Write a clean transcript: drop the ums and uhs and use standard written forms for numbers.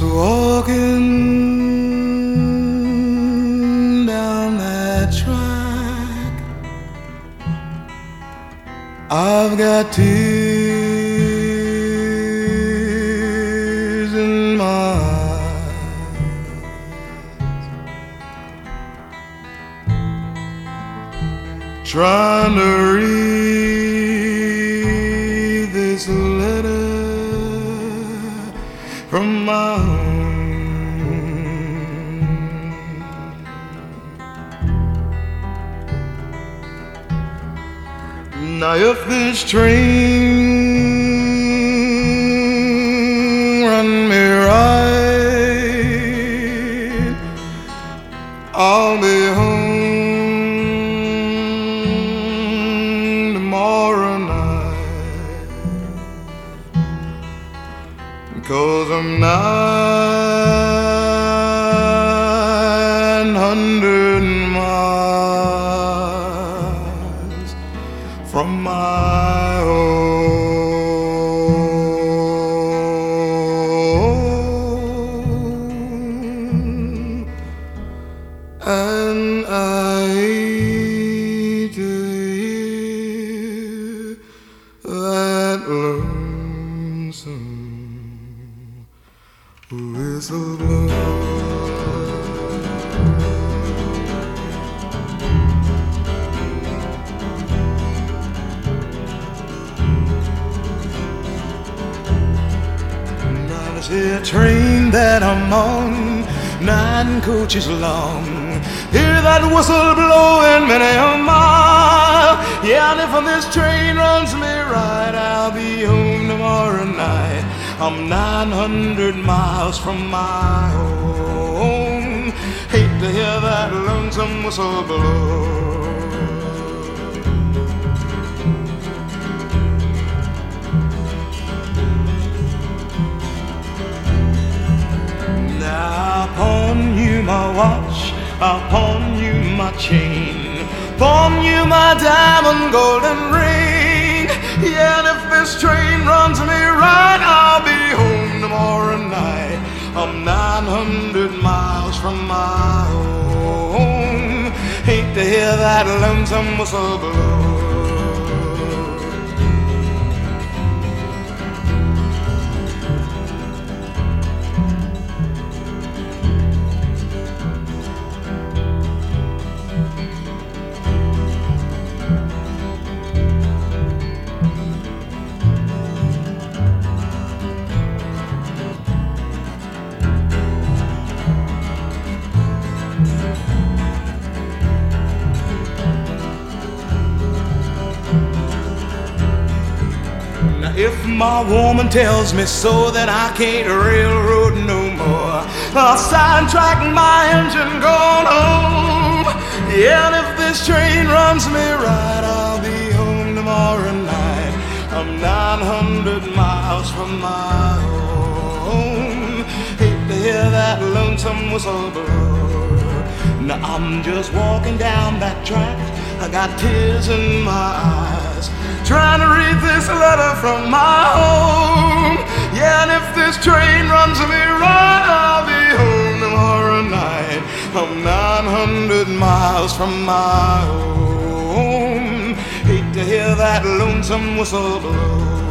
walking down that track. I've got tears in my eyes, trying to read this letter from my home. Now if this train run me right, I'll be home tomorrow night, 'cause I'm 900 miles from my home, and I hate to hear that lonesome whistle blow. The train that I'm on, 9 coaches long. Hear that whistle blowing many a mile. Yeah, and if this train runs me right, I'll be home tomorrow night. I'm 900 miles from my home. Hate to hear that lonesome whistle blow. I'll pawn you my watch, I'll pawn you my chain, pawn you my diamond golden ring. Yeah, and if this train runs me right, I'll be home tomorrow night. I'm 900 miles from my home. Hate to hear that lonesome whistle blow. If my woman tells me so, then I can't railroad no more. I'll sidetrack my engine going home. Yeah, and if this train runs me right, I'll be home tomorrow night. I'm 900 miles from my home. Hate to hear that lonesome whistle blow. Now I'm just walking down that track, I got tears in my eyes, trying to read this letter from my home. Yeah, and if this train runs me right, I'll be home tomorrow night. I'm 900 miles from my home. Hate to hear that lonesome whistle blow.